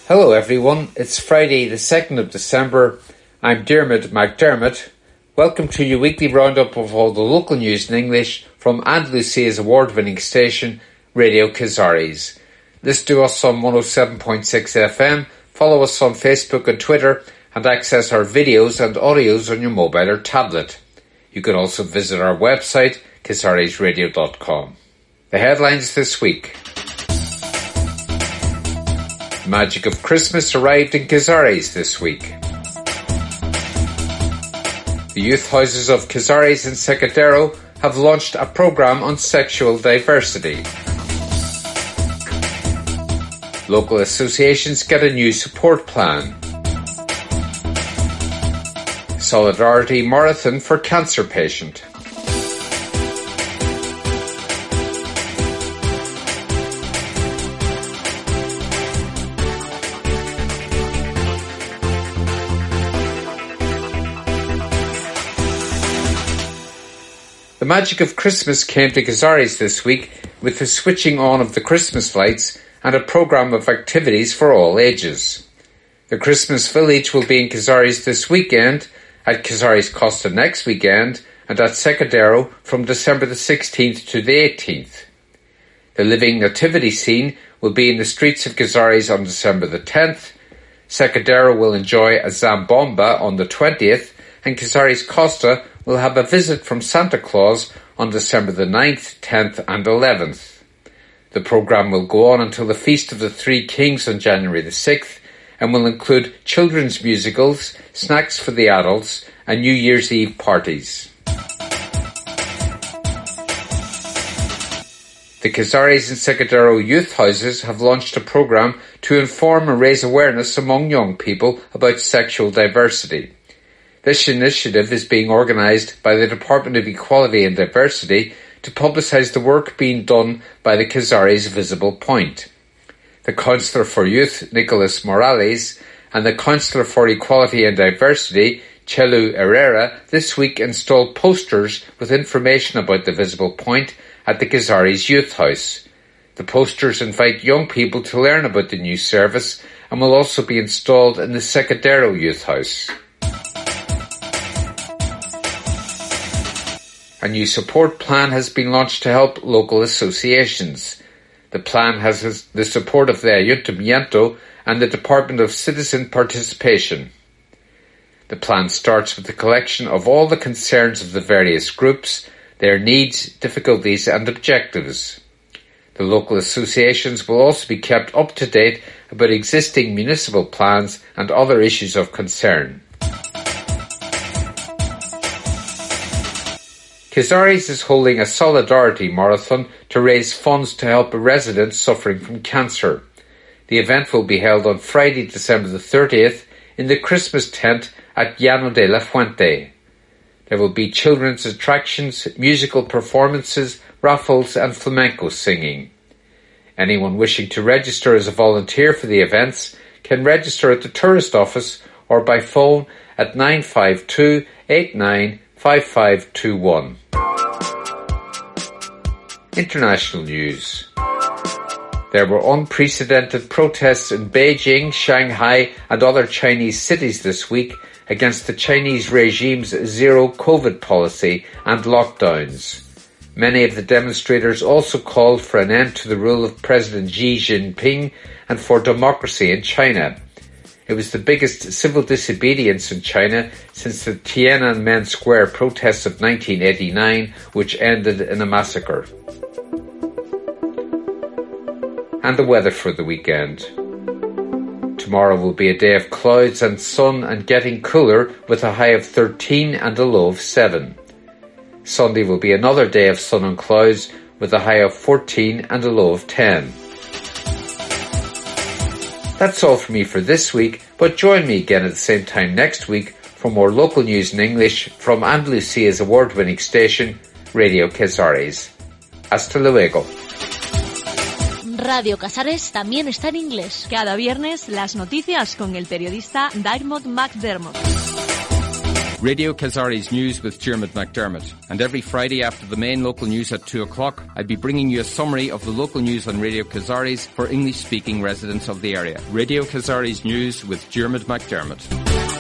Hello everyone, it's Friday the 2nd of December. I'm Dermot McDermott. Welcome to your weekly roundup of all the local news in English from Andalusia's award-winning station, Radio Cazares. Listen to us on 107.6 FM, follow us on Facebook and Twitter, and access our videos and audios on your mobile or tablet. You can also visit our website, cazaresradio.com. The headlines this week. The magic of Christmas arrived in Cazares this week. The youth houses of Cazares and Secadero have launched a programme on sexual diversity. Local associations get a new support plan. Solidarity Marathon for Cancer Patient. The magic of Christmas came to Cazares this week with the switching on of the Christmas lights and a programme of activities for all ages. The Christmas Village will be in Cazares this weekend, at Cazares Costa next weekend, and at Secadero from December the 16th to the 18th. The living nativity scene will be in the streets of Cazares on December the 10th. Secadero will enjoy a Zambomba on the 20th, and Cazares Costa will have a visit from Santa Claus on December the 9th, 10th and 11th. The programme will go on until the Feast of the Three Kings on January the 6th and will include children's musicals, snacks for the adults and New Year's Eve parties. The Cazares and Secadero youth houses have launched a programme to inform and raise awareness among young people about sexual diversity. This initiative is being organised by the Department of Equality and Diversity to publicise the work being done by the Cazares Visible Point. The Councillor for Youth, Nicolas Morales, and the Councillor for Equality and Diversity, Chelu Herrera, this week installed posters with information about the Visible Point at the Cazares Youth House. The posters invite young people to learn about the new service and will also be installed in the Secadero Youth House. A new support plan has been launched to help local associations. The plan has the support of the Ayuntamiento and the Department of Citizen Participation. The plan starts with the collection of all the concerns of the various groups, their needs, difficulties and objectives. The local associations will also be kept up to date about existing municipal plans and other issues of concern. Cazares is holding a Solidarity Marathon to raise funds to help residents suffering from cancer. The event will be held on Friday, December the 30th in the Christmas tent at Llano de la Fuente. There will be children's attractions, musical performances, raffles and flamenco singing. Anyone wishing to register as a volunteer for the events can register at the tourist office or by phone at 952 89 5521. International news. There were unprecedented protests in Beijing, Shanghai and other Chinese cities this week against the Chinese regime's zero COVID policy and lockdowns. Many of the demonstrators also called for an end to the rule of President Xi Jinping and for democracy in China. It was the biggest civil disobedience in China since the Tiananmen Square protests of 1989, which ended in a massacre. And the weather for the weekend. Tomorrow will be a day of clouds and sun and getting cooler with a high of 13 and a low of 7. Sunday will be another day of sun and clouds with a high of 14 and a low of 10. That's all from me for this week, but join me again at the same time next week for more local news in English from Andalusia's award-winning station, Radio Cazares. Hasta luego. Radio Cazares también está en inglés. Cada viernes las noticias con el periodista Dermot McDermott. Radio Kazari's News with Dermot McDermott. And every Friday after the main local news at 2 o'clock, I'll be bringing you a summary of the local news on Radio Kazari's for English-speaking residents of the area. Radio Kazari's News with Dermot McDermott.